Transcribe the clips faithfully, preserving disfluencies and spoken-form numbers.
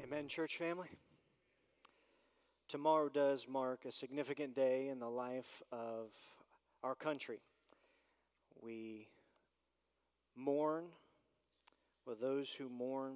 Amen, church family. Tomorrow does mark a significant day in the life of our country. We mourn with those who mourn,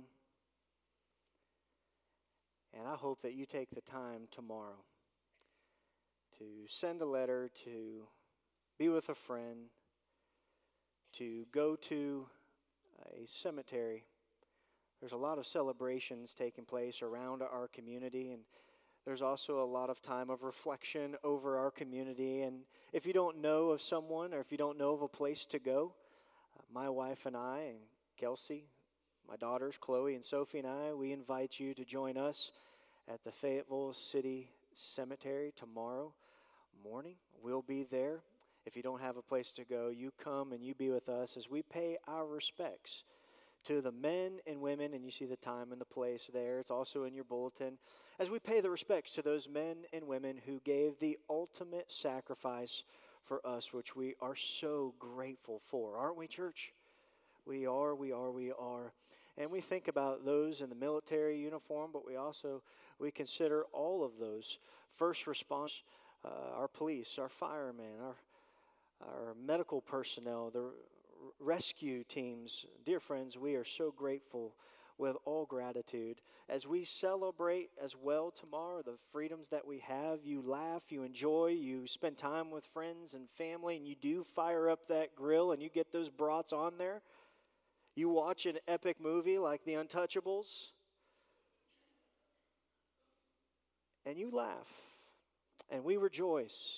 and I hope that you take the time tomorrow to send a letter, to be with a friend, to go to a cemetery. There's a lot of celebrations taking place around our community, and there's also a lot of time of reflection over our community. And if you don't know of someone, or if you don't know of a place to go, uh, my wife and I, and Kelsey, my daughters, Chloe and Sophie and I, we invite you to join us at the Fayetteville City Cemetery tomorrow morning. We'll be there. If you don't have a place to go, you come and you be with us as we pay our respects to the men and women, and you see the time and the place there. It's also in your bulletin. As we pay the respects to those men and women who gave the ultimate sacrifice for us, which we are so grateful for. Aren't we, church? We are, we are, we are. And we think about those in the military uniform, but we also, we consider all of those first response, uh, our police, our firemen, our, our medical personnel, the rescue teams. Dear friends, we are so grateful with all gratitude as we celebrate as well tomorrow the freedoms that we have. You laugh, you enjoy, you spend time with friends and family, and you do fire up that grill and you get those brats on there. You watch an epic movie like The Untouchables and you laugh and we rejoice,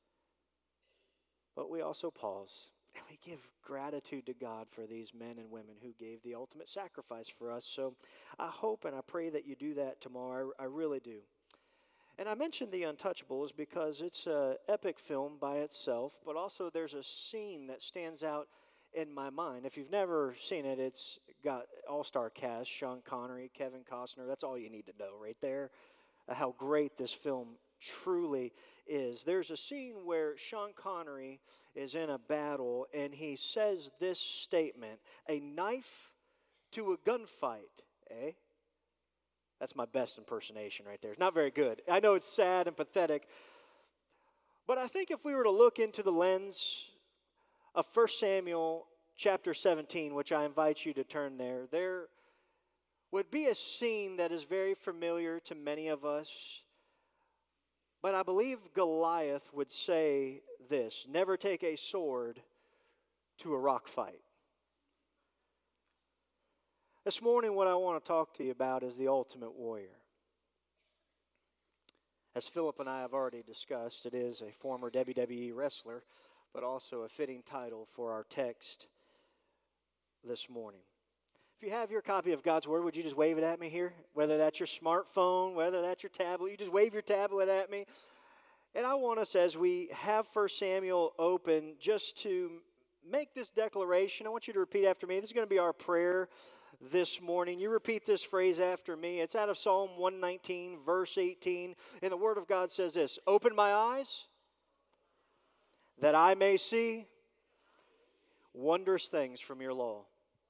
but we also pause. And we give gratitude to God for these men and women who gave the ultimate sacrifice for us. So I hope and I pray that you do that tomorrow. I, I really do. And I mentioned The Untouchables because it's an epic film by itself, but also there's a scene that stands out in my mind. If you've never seen it, it's got all-star cast, Sean Connery, Kevin Costner. That's all you need to know right there, uh, how great this film truly is. There's a scene where Sean Connery is in a battle and he says this statement, "A knife to a gunfight," eh? That's my best impersonation right there. It's not very good. I know it's sad and pathetic, but I think if we were to look into the lens of First Samuel chapter seventeen, which I invite you to turn there, there would be a scene that is very familiar to many of us. But I believe Goliath would say this: never take a sword to a rock fight. This morning, what I want to talk to you about is the ultimate warrior. As Philip and I have already discussed, it is a former W W E wrestler, but also a fitting title for our text this morning. If you have your copy of God's Word, would you just wave it at me here? Whether that's your smartphone, whether that's your tablet, you just wave your tablet at me. And I want us, as we have First Samuel open, just to make this declaration. I want you to repeat after me. This is going to be our prayer this morning. You repeat this phrase after me. It's out of Psalm one nineteen, verse eighteen. And the Word of God says this: "Open my eyes that I may see wondrous things from your law."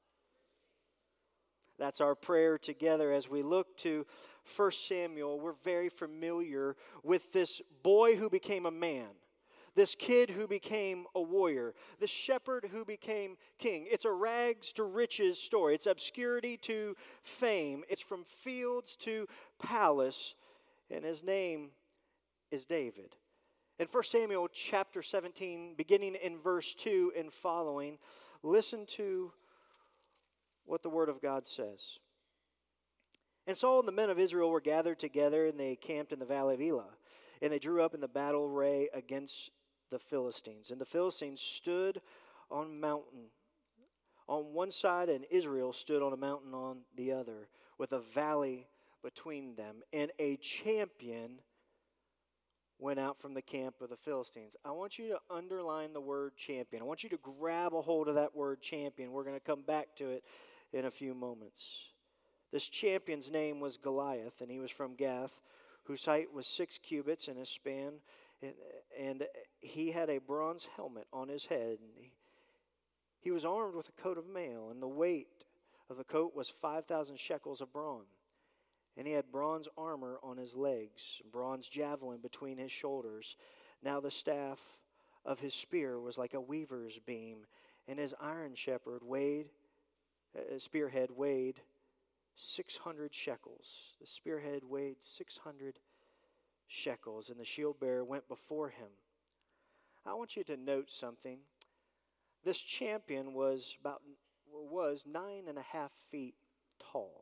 That's our prayer together as we look to First Samuel. We're very familiar with this boy who became a man, this kid who became a warrior, this shepherd who became king. It's a rags to riches story. It's obscurity to fame. It's from fields to palace, and his name is David. In First Samuel chapter seventeen, beginning in verse two and following, listen to what the Word of God says. "And Saul and the men of Israel were gathered together, and they camped in the valley of Elah. And they drew up in the battle array against the Philistines. And the Philistines stood on a mountain on one side, and Israel stood on a mountain on the other, with a valley between them. And a champion went out from the camp of the Philistines." I want you to underline the word champion. I want you to grab a hold of that word champion. We're going to come back to it in a few moments. This champion's name was Goliath, and he was from Gath, whose height was six cubits and his span, and, and he had a bronze helmet on his head. And he, he was armed with a coat of mail, and the weight of the coat was five thousand shekels of bronze. And he had bronze armor on his legs, bronze javelin between his shoulders. Now the staff of his spear was like a weaver's beam, and his iron shepherd weighed, uh, spearhead weighed six hundred shekels. The spearhead weighed six hundred shekels, and the shield bearer went before him. I want you to note something. This champion was about was nine and a half feet tall.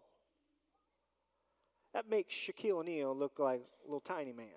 That makes Shaquille O'Neal look like a little tiny man.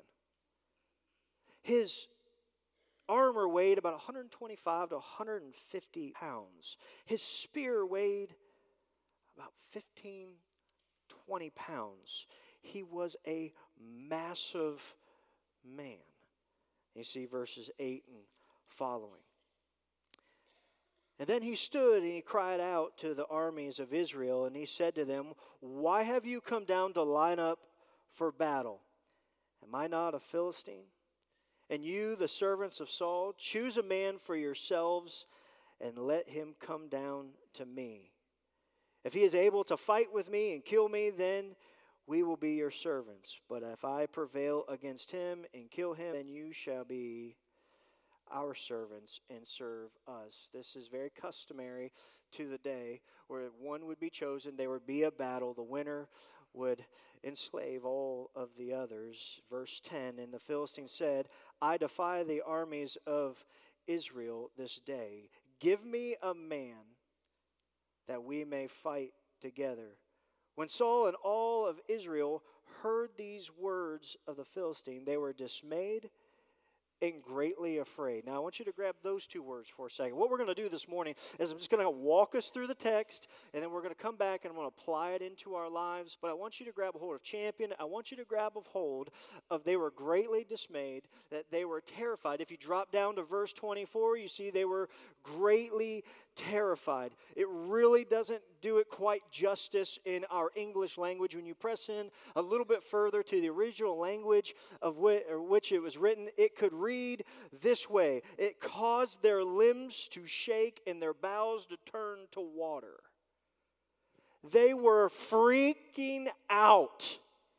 His armor weighed about one hundred twenty-five to one hundred fifty pounds. His spear weighed about fifteen, twenty pounds. He was a massive man. You see verses eight and following. And then he stood and he cried out to the armies of Israel, and he said to them, "Why have you come down to line up for battle? Am I not a Philistine? And you, the servants of Saul, choose a man for yourselves and let him come down to me. If he is able to fight with me and kill me, then we will be your servants. But if I prevail against him and kill him, then you shall be our servants and serve us." This is very customary to the day where one would be chosen, there would be a battle, the winner would enslave all of the others. Verse ten, and the Philistine said, "I defy the armies of Israel this day. Give me a man that we may fight together." When Saul and all of Israel heard these words of the Philistine, they were dismayed and greatly afraid. Now, I want you to grab those two words for a second. What we're going to do this morning is I'm just going to walk us through the text, and then we're going to come back and I'm going to apply it into our lives. But I want you to grab a hold of champion. I want you to grab a hold of they were greatly dismayed, that they were terrified. If you drop down to verse twenty-four, you see they were greatly terrified. It really doesn't do it quite justice in our English language. When you press in a little bit further to the original language of which, or which it was written, it could read this way: it caused their limbs to shake and their bowels to turn to water. They were freaking out.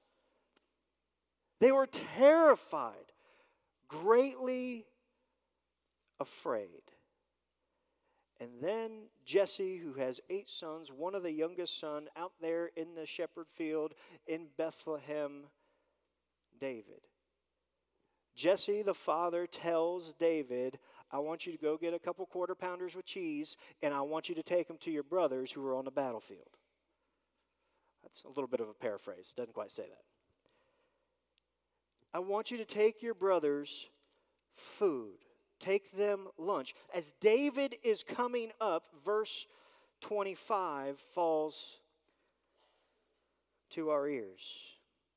They were terrified, greatly afraid. And then Jesse, who has eight sons, one of the youngest son out there in the shepherd field in Bethlehem, David. Jesse, the father, tells David, "I want you to go get a couple quarter pounders with cheese, and I want you to take them to your brothers who are on the battlefield." That's a little bit of a paraphrase. Doesn't quite say that. "I want you to take your brothers food. Take them lunch." As David is coming up, verse twenty-five falls to our ears.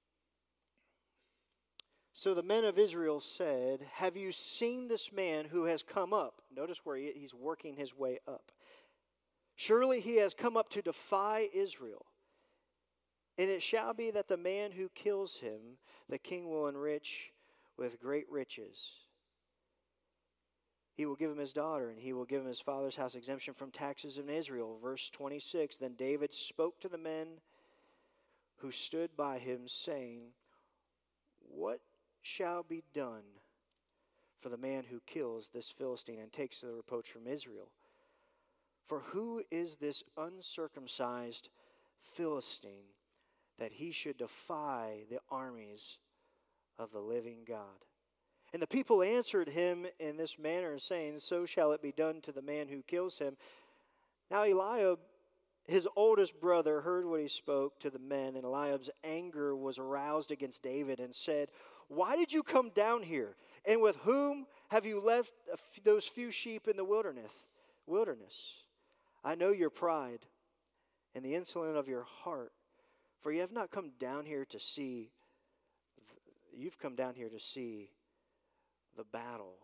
"So the men of Israel said, 'Have you seen this man who has come up?'" Notice where he, he's working his way up. "Surely he has come up to defy Israel. And it shall be that the man who kills him, the king will enrich with great riches. He will give him his daughter, and he will give him his father's house exemption from taxes in Israel." Verse twenty-six, "Then David spoke to the men who stood by him, saying, 'What shall be done for the man who kills this Philistine and takes the reproach from Israel? For who is this uncircumcised Philistine that he should defy the armies of the living God?' And the people answered him in this manner, saying, 'So shall it be done to the man who kills him.' Now Eliab, his oldest brother, heard what he spoke to the men, and Eliab's anger was aroused against David and said, 'Why did you come down here? And with whom have you left those few sheep in the wilderness? Wilderness. I know your pride and the insolence of your heart, for you have not come down here to see, you've come down here to see the battle.'"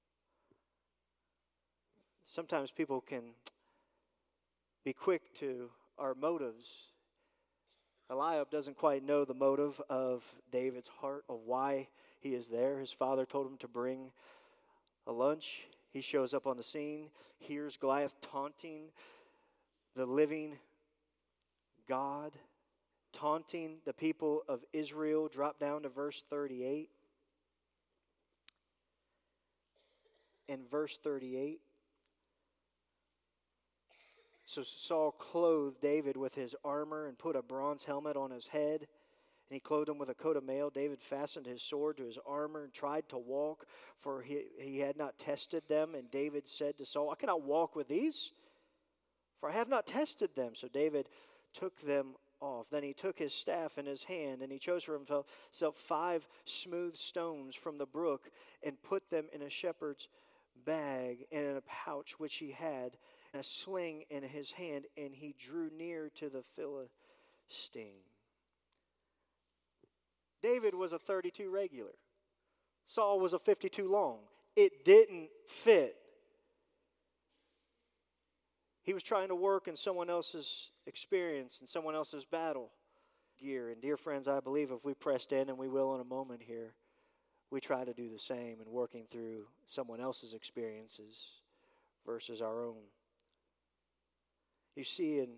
Sometimes people can be quick to our motives. Eliab doesn't quite know the motive of David's heart, of why he is there. His father told him to bring a lunch. He shows up on the scene, hears Goliath taunting the living God, taunting the people of Israel. Drop down to verse thirty-eight. In verse thirty-eight. So Saul clothed David with his armor and put a bronze helmet on his head. And he clothed him with a coat of mail. David fastened his sword to his armor and tried to walk, for he, he had not tested them. And David said to Saul, I cannot walk with these, for I have not tested them. So David took them off. Then he took his staff in his hand, and he chose for himself five smooth stones from the brook and put them in a shepherd's bag and in a pouch which he had, and a sling in his hand, and he drew near to the Philistine. David was a thirty-two regular. Saul was a fifty-two long. It didn't fit. He was trying to work in someone else's experience and someone else's battle gear. And dear friends, I believe if we pressed in, and we will in a moment here, we try to do the same in working through someone else's experiences versus our own. You see, in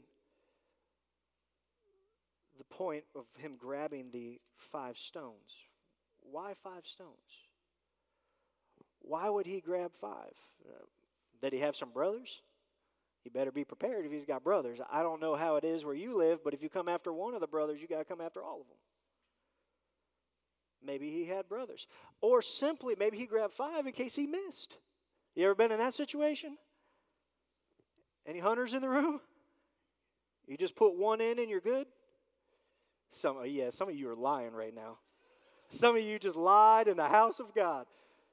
the point of him grabbing the five stones, why five stones? Why would he grab five? Uh, did he have some brothers? He better be prepared if he's got brothers. I don't know how it is where you live, but if you come after one of the brothers, you got to come after all of them. Maybe he had brothers. Or simply, maybe he grabbed five in case he missed. You ever been in that situation? Any hunters in the room? You just put one in and you're good? Some, yeah, some of you are lying right now. Some of you just lied in the house of God.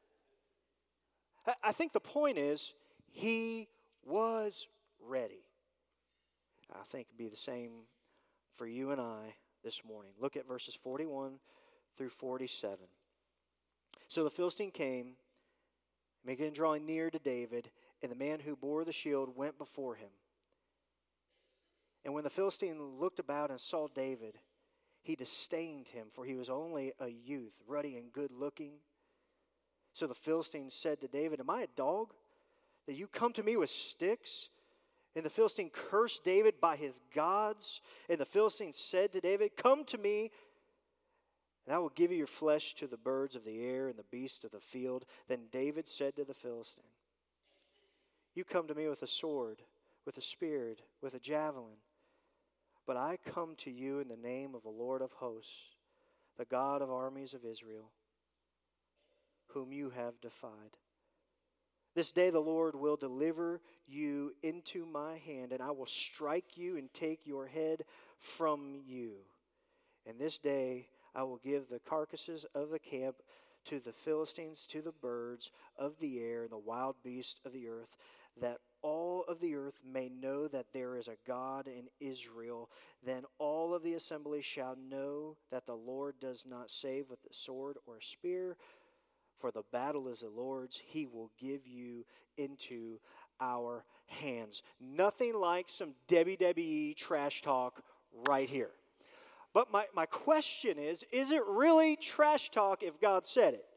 I think the point is, he was ready. I think it'd be the same for you and I this morning. Look at verses forty-one through forty-seven. So the Philistine came, began drawing near to David, and the man who bore the shield went before him. And when the Philistine looked about and saw David, he disdained him, for he was only a youth, ruddy and good-looking. So the Philistine said to David, am I a dog, that you come to me with sticks? And the Philistine cursed David by his gods. And the Philistine said to David, come to me, and I will give you your flesh to the birds of the air and the beasts of the field. Then David said to the Philistine, you come to me with a sword, with a spear, with a javelin. But I come to you in the name of the Lord of hosts, the God of armies of Israel, whom you have defied. This day the Lord will deliver you into my hand, and I will strike you and take your head from you. And this day I will give the carcasses of the camp to the Philistines, to the birds of the air, and the wild beasts of the earth, that all of the earth may know that there is a God in Israel. Then all of the assembly shall know that the Lord does not save with the sword or a spear, for the battle is the Lord's. He will give you into our hands. Nothing like some W W E trash talk right here. But my, my question is, is it really trash talk if God said it?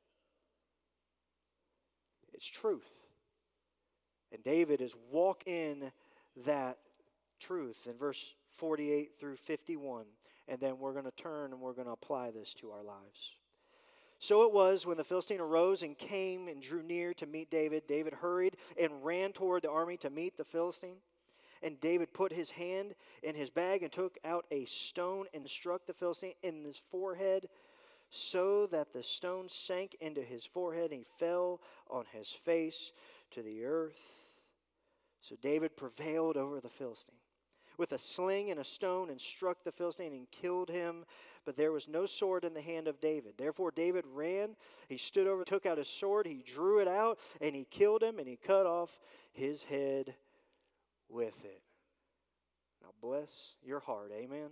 It's truth. And David is walking in that truth in verse forty-eight through fifty-one. And then we're going to turn and we're going to apply this to our lives. So it was when the Philistine arose and came and drew near to meet David. David hurried and ran toward the army to meet the Philistine. And David put his hand in his bag and took out a stone and struck the Philistine in his forehead, so that the stone sank into his forehead and he fell on his face to the earth. So David prevailed over the Philistine with a sling and a stone and struck the Philistine and killed him. But there was no sword in the hand of David. Therefore David ran, he stood over, took out his sword, he drew it out, and he killed him, and he cut off his head with it. Now bless your heart, amen?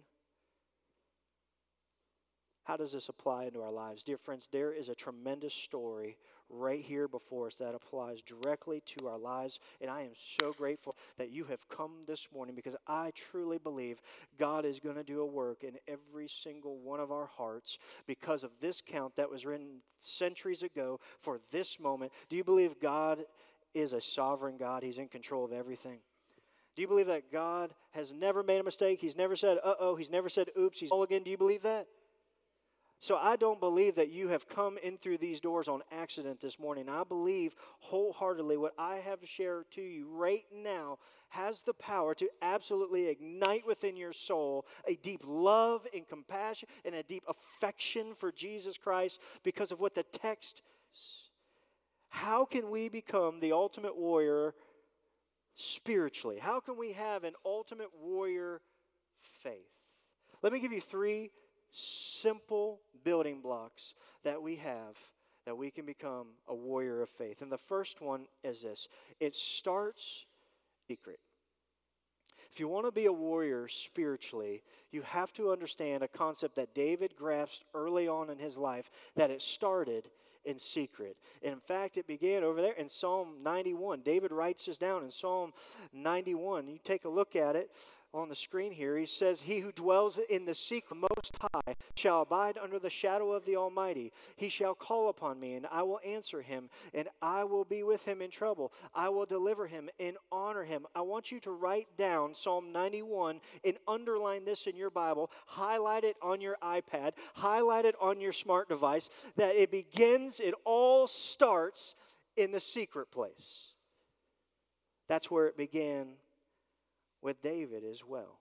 How does this apply into our lives? Dear friends, there is a tremendous story right here before us that applies directly to our lives. And I am so grateful that you have come this morning, because I truly believe God is going to do a work in every single one of our hearts because of this count that was written centuries ago for this moment. Do you believe God is a sovereign God? He's in control of everything. Do you believe that God has never made a mistake? He's never said, uh-oh. He's never said, oops. He's all again. Do you believe that? So I don't believe that you have come in through these doors on accident this morning. I believe wholeheartedly what I have to share to you right now has the power to absolutely ignite within your soul a deep love and compassion and a deep affection for Jesus Christ because of what the text says. How can we become the ultimate warrior spiritually? How can we have an ultimate warrior faith? Let me give you three simple building blocks that we have that we can become a warrior of faith. And the first one is this. It starts secret. If you want to be a warrior spiritually, you have to understand a concept that David grasped early on in his life, that it started in secret. And in fact, it began over there in Psalm ninety-one. David writes this down in Psalm ninety-one. You take a look at it on the screen here. He says, he who dwells in the secret Most High shall abide under the shadow of the Almighty. He shall call upon me, and I will answer him, and I will be with him in trouble. I will deliver him and honor him. I want you to write down Psalm ninety-one and underline this in your Bible. Highlight it on your iPad. Highlight it on your smart device. That it begins, it all starts in the secret place. That's where it began with David as well.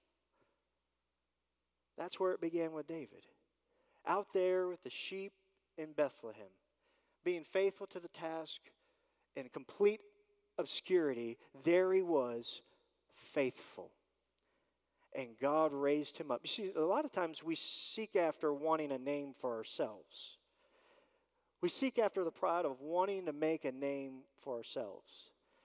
That's where it began with David. Out there with the sheep in Bethlehem, being faithful to the task in complete obscurity, there he was, faithful. And God raised him up. You see, a lot of times we seek after wanting a name for ourselves. We seek after the pride of wanting to make a name for ourselves.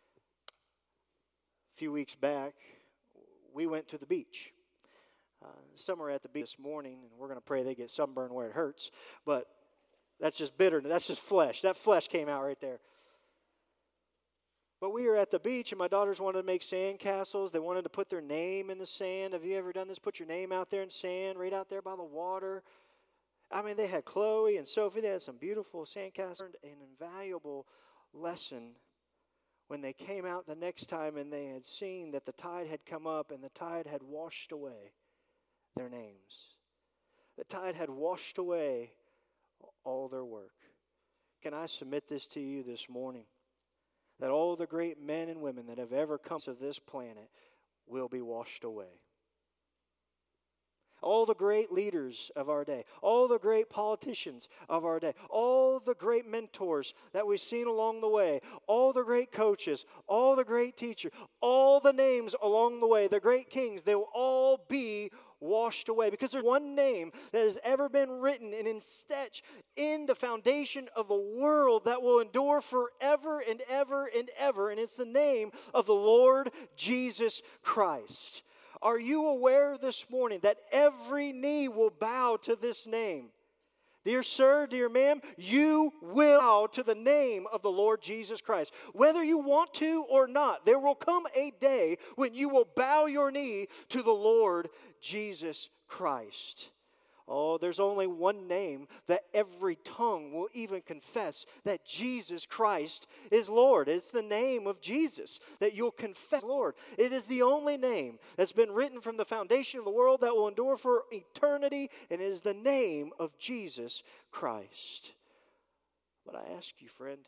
A few weeks back, we went to the beach. Uh, some are at the beach this morning, and we're going to pray they get sunburned where it hurts. But that's just bitterness. That's just flesh. That flesh came out right there. But we were at the beach, and my daughters wanted to make sand castles. They wanted to put their name in the sand. Have you ever done this? Put your name out there in sand, right out there by the water. I mean, they had Chloe and Sophie. They had some beautiful sand castles. An invaluable lesson when they came out the next time and they had seen that the tide had come up and the tide had washed away their names. The tide had washed away all their work. Can I submit this to you this morning? That all the great men and women that have ever come to this planet will be washed away. All the great leaders of our day, all the great politicians of our day, all the great mentors that we've seen along the way, all the great coaches, all the great teachers, all the names along the way, the great kings, they will all be washed away. Because there's one name that has ever been written and etched in the foundation of the world that will endure forever and ever and ever, and it's the name of the Lord Jesus Christ. Are you aware this morning that every knee will bow to this name? Dear sir, dear ma'am, you will bow to the name of the Lord Jesus Christ. Whether you want to or not, there will come a day when you will bow your knee to the Lord Jesus Christ. Oh, there's only one name that every tongue will even confess that Jesus Christ is Lord. It's the name of Jesus that you'll confess, Lord. It is the only name that's been written from the foundation of the world that will endure for eternity, and it is the name of Jesus Christ. But I ask you, friend,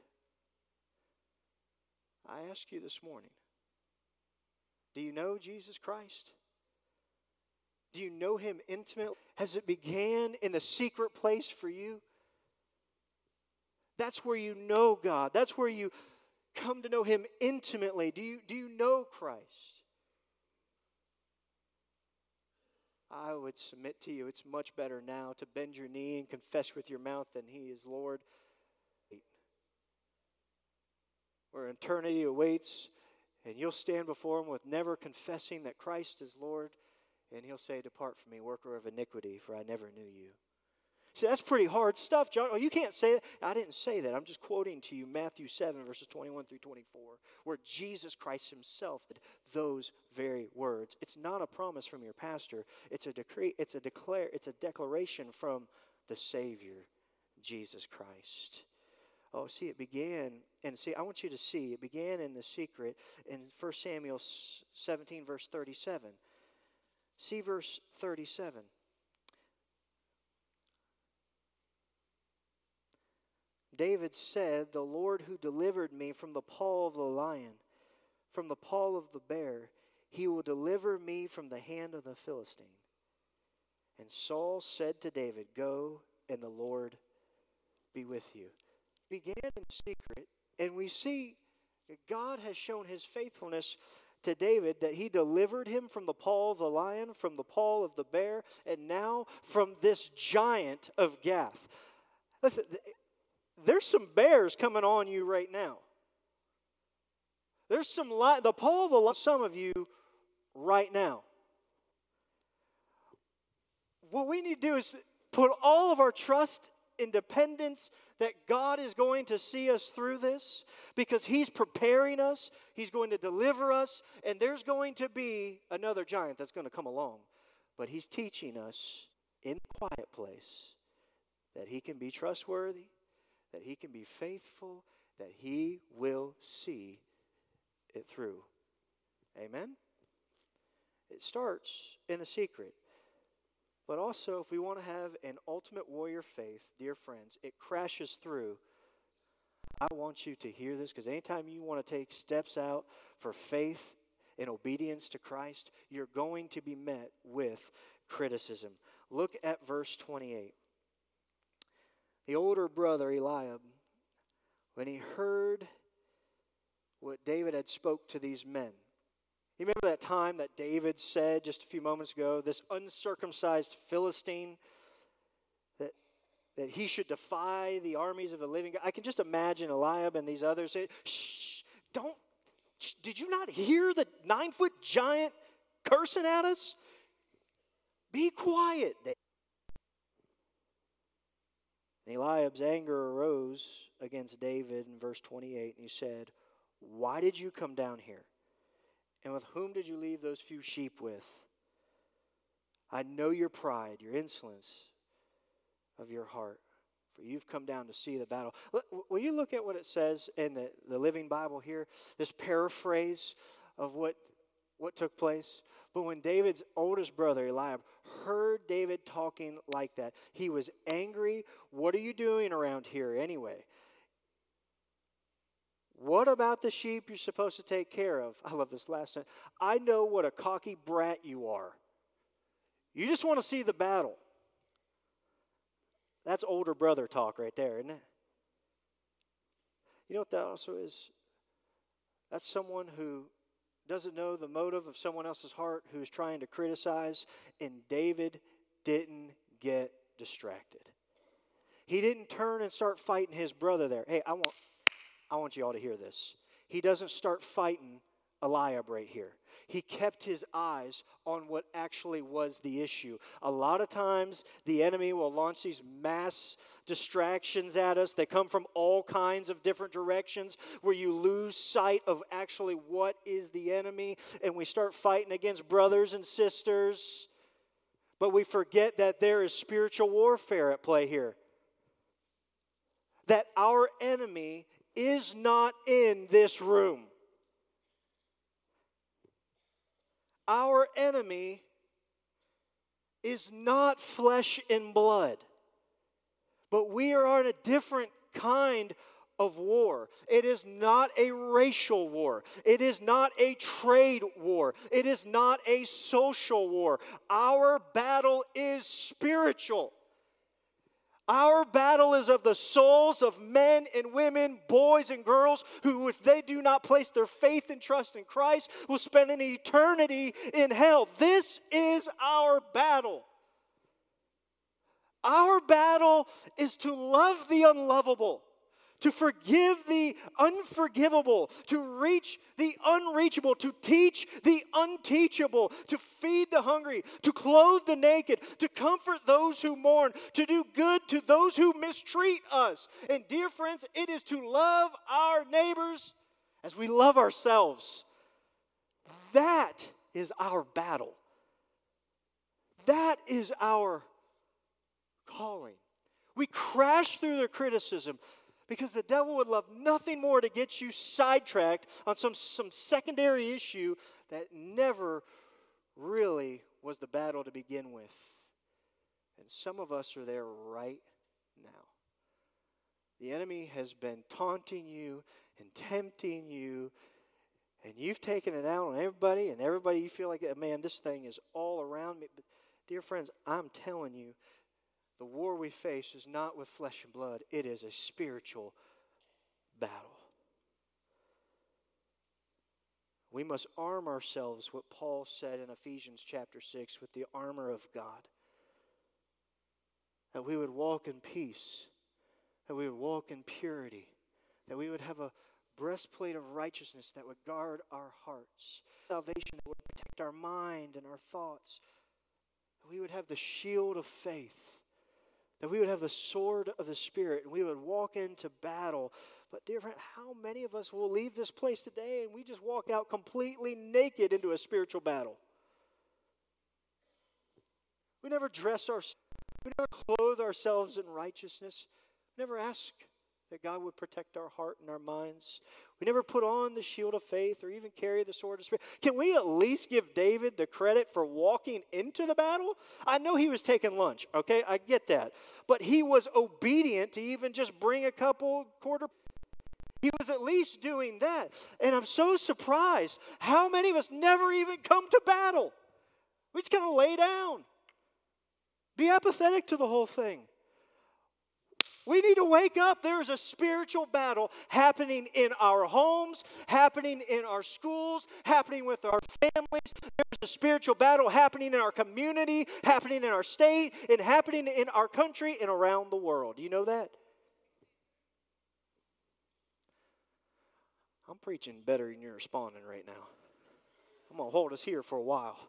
I ask you this morning, do you know Jesus Christ? Do you know him intimately? Has it began in the secret place for you? That's where you know God. That's where you come to know him intimately. Do you, do you know Christ? I would submit to you, it's much better now to bend your knee and confess with your mouth that he is Lord. Where eternity awaits, and you'll stand before him with never confessing that Christ is Lord. And he'll say, depart from me, worker of iniquity, for I never knew you. See, that's pretty hard stuff, John. Oh, you can't say that. I didn't say that. I'm just quoting to you Matthew seven, verses twenty-one through twenty-four, where Jesus Christ himself did those very words. It's not a promise from your pastor. It's a decree. It's a declare. It's a declaration from the Savior, Jesus Christ. Oh, see, it began, and see, I want you to see, it began in the secret in First Samuel seventeen, verse thirty-seven. See verse thirty-seven. David said, "The Lord who delivered me from the paw of the lion, from the paw of the bear, he will deliver me from the hand of the Philistine." And Saul said to David, "Go, and the Lord be with you." Began in secret, and we see that God has shown his faithfulness to David, that he delivered him from the paw of the lion, from the paw of the bear, and now from this giant of Gath. Listen, there's some bears coming on you right now. There's some li- the paw of the lion, some of you right now. What we need to do is put all of our trust and dependence that God is going to see us through this, because he's preparing us, he's going to deliver us, and there's going to be another giant that's going to come along. But he's teaching us in the quiet place that he can be trustworthy, that he can be faithful, that he will see it through. Amen? It starts in the secret. But also, if we want to have an ultimate warrior faith, dear friends, it crashes through. I want you to hear this, because anytime you want to take steps out for faith and obedience to Christ, you're going to be met with criticism. Look at verse twenty-eight. The older brother, Eliab, when he heard what David had spoke to these men. You remember that time that David said just a few moments ago, this uncircumcised Philistine, that, that he should defy the armies of the living God? I can just imagine Eliab and these others say, shh, don't, shh, did you not hear the nine-foot giant cursing at us? Be quiet. And Eliab's anger arose against David in verse twenty-eight, and he said, "Why did you come down here? And with whom did you leave those few sheep with? I know your pride, your insolence of your heart, for you've come down to see the battle." Will you look at what it says in the, the Living Bible here? This paraphrase of what, what took place. But when David's oldest brother, Eliab, heard David talking like that, he was angry. What are you doing around here anyway? What about the sheep you're supposed to take care of? I love this last sentence. I know what a cocky brat you are. You just want to see the battle. That's older brother talk right there, isn't it? You know what that also is? That's someone who doesn't know the motive of someone else's heart, who's trying to criticize, and David didn't get distracted. He didn't turn and start fighting his brother there. Hey, I want... I want you all to hear this. He doesn't start fighting Eliab right here. He kept his eyes on what actually was the issue. A lot of times, the enemy will launch these mass distractions at us. They come from all kinds of different directions, where you lose sight of actually what is the enemy, and we start fighting against brothers and sisters. But we forget that there is spiritual warfare at play here. That our enemy is not in this room. Our enemy is not flesh and blood, but we are on a different kind of war. It is not a racial war. It is not a trade war. It is not a social war. Our battle is spiritual. Our battle is of the souls of men and women, boys and girls, who, if they do not place their faith and trust in Christ, will spend an eternity in hell. This is our battle. Our battle is to love the unlovable, to forgive the unforgivable, to reach the unreachable, to teach the unteachable, to feed the hungry, to clothe the naked, to comfort those who mourn, to do good to those who mistreat us. And dear friends, it is to love our neighbors as we love ourselves. That is our battle. That is our calling. We crash through the criticism Because the devil would love nothing more to get you sidetracked on some, some secondary issue that never really was the battle to begin with. And some of us are there right now. The enemy has been taunting you and tempting you, and you've taken it out on everybody, and everybody you feel like, man, this thing is all around me. But dear friends, I'm telling you, the war we face is not with flesh and blood. It is a spiritual battle. We must arm ourselves, what Paul said in Ephesians chapter six, with the armor of God. That we would walk in peace. That we would walk in purity. That we would have a breastplate of righteousness that would guard our hearts. Salvation that would protect our mind and our thoughts. That we would have the shield of faith. That we would have the sword of the Spirit, and we would walk into battle. But dear friend, how many of us will leave this place today and we just walk out completely naked into a spiritual battle? We never dress our, we never clothe ourselves in righteousness. We never ask that God would protect our heart and our minds. We never put on the shield of faith or even carry the sword of the Spirit. Can we at least give David the credit for walking into the battle? I know he was taking lunch, okay? I get that. But he was obedient to even just bring a couple quarter. He was at least doing that. And I'm so surprised how many of us never even come to battle. We just kind of lay down. Be apathetic to the whole thing. We need to wake up. There's a spiritual battle happening in our homes, happening in our schools, happening with our families. There's a spiritual battle happening in our community, happening in our state, and happening in our country and around the world. Do you know that? I'm preaching better than you're responding right now. I'm going to hold us here for a while.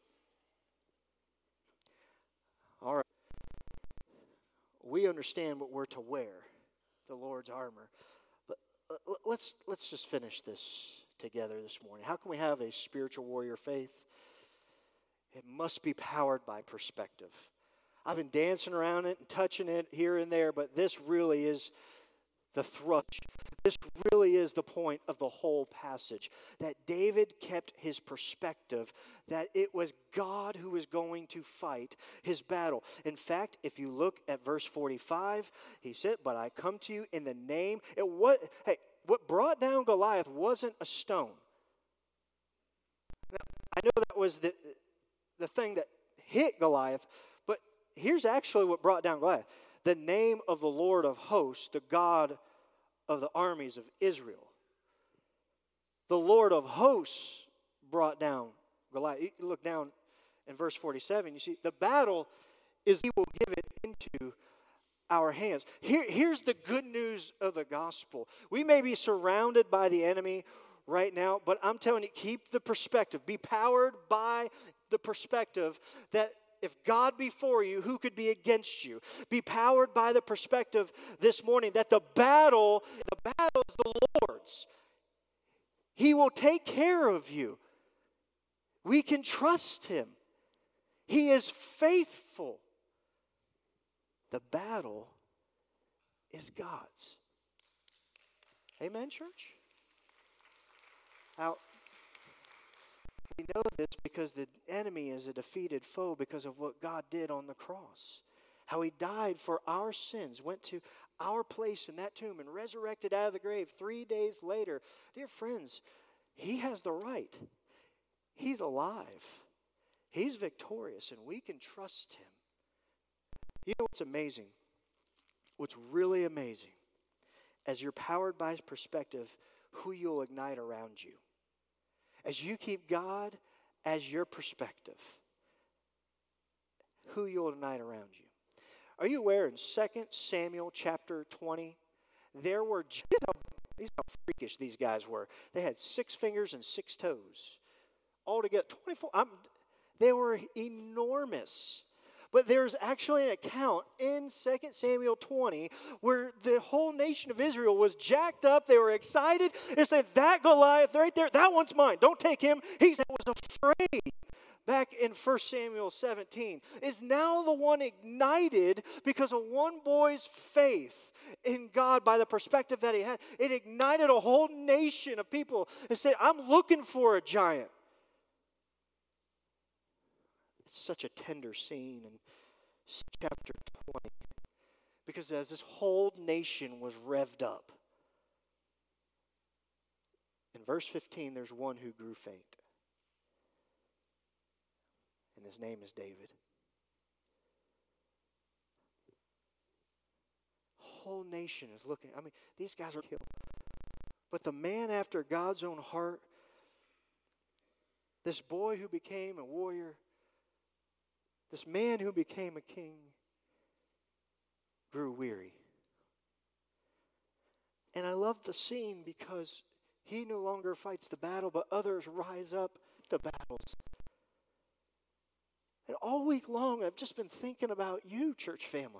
All right. We understand what we're to wear, the Lord's armor. But let's let's just finish this together this morning. How can we have a spiritual warrior faith? It must be powered by perspective. I've been dancing around it and touching it here and there, but this really is the thrust. This really is the point of the whole passage, that David kept his perspective, that it was God who was going to fight his battle. In fact, if you look at verse forty-five, he said, but I come to you in the name. It what, hey, what brought down Goliath wasn't a stone. Now, I know that was the, the thing that hit Goliath, but here's actually what brought down Goliath. The name of the Lord of hosts, the God of the armies of Israel. The Lord of hosts brought down Goliath. You look down in verse forty-seven, you see, the battle is he will give it into our hands. Here, here's the good news of the gospel. We may be surrounded by the enemy right now, but I'm telling you, keep the perspective. Be powered by the perspective that if God be for you, who could be against you? Be powered by the perspective this morning that the battle, the battle is the Lord's. He will take care of you. We can trust Him. He is faithful. The battle is God's. Amen, church? Now, we know this because the enemy is a defeated foe because of what God did on the cross. How He died for our sins, went to our place in that tomb and resurrected out of the grave three days later. Dear friends, He has the right. He's alive. He's victorious, and we can trust Him. You know what's amazing? What's really amazing, as you're powered by His perspective, who you'll ignite around you. As you keep God as your perspective, who you'll ignite around you. Are you aware in Second Samuel chapter twenty, there were, these are how freakish these guys were. They had six fingers and six toes. Altogether, twenty-four, I'm, they were enormous. But there's actually an account in Second Samuel twenty where the whole nation of Israel was jacked up. They were excited. They said, that Goliath right there, that one's mine. Don't take him. He was afraid back in First Samuel seventeen, is now the one ignited because of one boy's faith in God by the perspective that he had. It ignited a whole nation of people and said, I'm looking for a giant. It's such a tender scene in chapter twenty because as this whole nation was revved up, in verse fifteen, there's one who grew faint. And his name is David. Whole nation is looking. I mean, these guys are killed. But the man after God's own heart, this boy who became a warrior, this man who became a king, grew weary. And I love the scene because he no longer fights the battle, but others rise up to battles. And all week long, I've just been thinking about you, church family.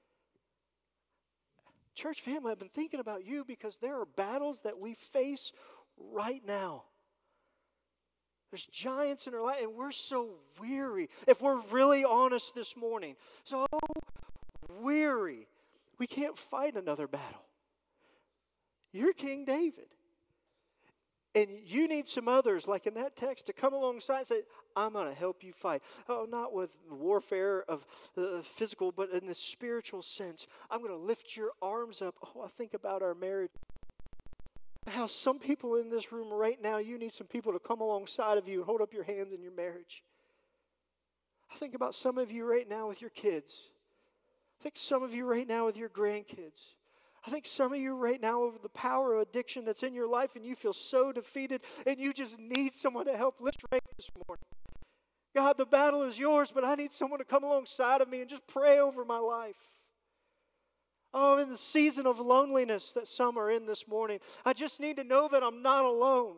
Church family, I've been thinking about you because there are battles that we face right now. There's giants in our life, and we're so weary. If we're really honest this morning, so weary. We can't fight another battle. You're King David. And you need some others, like in that text, to come alongside and say, I'm going to help you fight. Oh, not with warfare of uh, physical, but in the spiritual sense. I'm going to lift your arms up. Oh, I think about our marriage. How some people in this room right now, you need some people to come alongside of you and hold up your hands in your marriage. I think about some of you right now with your kids. I think some of you right now with your grandkids. I think some of you right now over the power of addiction that's in your life and you feel so defeated and you just need someone to help lift your hands this morning. God, the battle is yours, but I need someone to come alongside of me and just pray over my life. Oh, in the season of loneliness that some are in this morning, I just need to know that I'm not alone.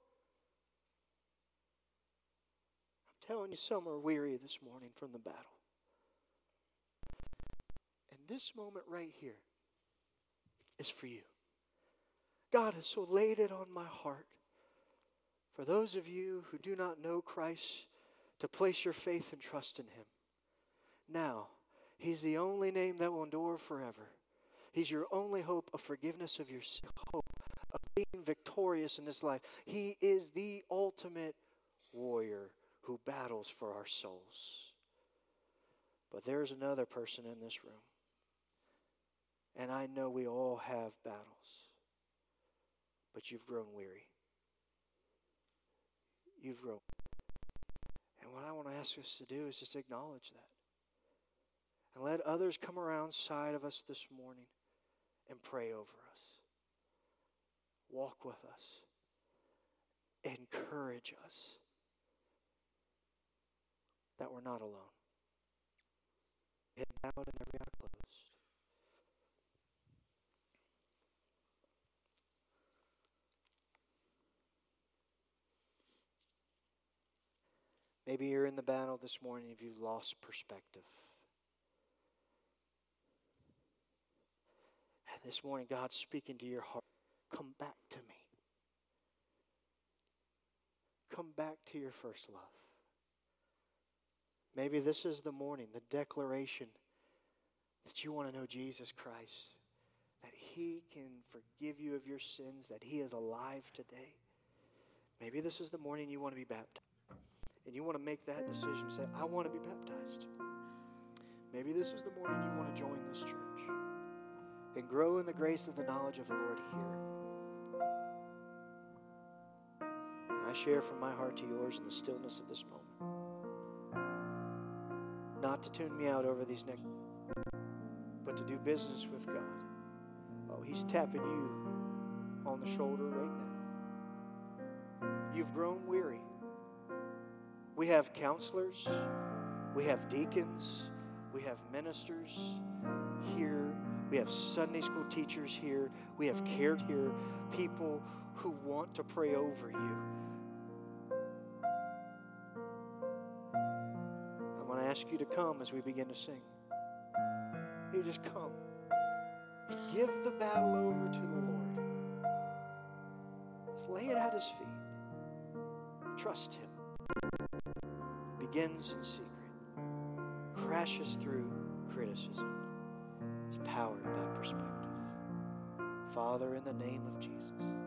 I'm telling you, some are weary this morning from the battle. And this moment right here is for you. God has so laid it on my heart for those of you who do not know Christ to place your faith and trust in Him. Now, He's the only name that will endure forever. He's your only hope of forgiveness of your sin, hope of being victorious in this life. He is the ultimate warrior who battles for our souls. But there's another person in this room. And I know we all have battles. But you've grown weary. You've grown. And what I want to ask us to do is just acknowledge that. And let others come around side of us this morning and pray over us. Walk with us. Encourage us that we're not alone. Head bowed and every eye closed. Maybe you're in the battle this morning if you've lost perspective. And this morning, God's speaking to your heart. Come back to me. Come back to your first love. Maybe this is the morning, the declaration that you want to know Jesus Christ, that He can forgive you of your sins, that He is alive today. Maybe this is the morning you want to be baptized. And you want to make that decision, say, I want to be baptized. Maybe this is the morning you want to join this church and grow in the grace of the knowledge of the Lord here. And I share from my heart to yours in the stillness of this moment. Not to tune me out over these next, but to do business with God. Oh, He's tapping you on the shoulder right now. You've grown weary. We have counselors, we have deacons, we have ministers here, we have Sunday school teachers here, we have cared here, people who want to pray over you. I'm going to ask you to come as we begin to sing. You just come. Give the battle over to the Lord. Just lay it at His feet. Trust Him. Be begins in secret, crashes through criticism, is powered by perspective. Father, in the name of Jesus,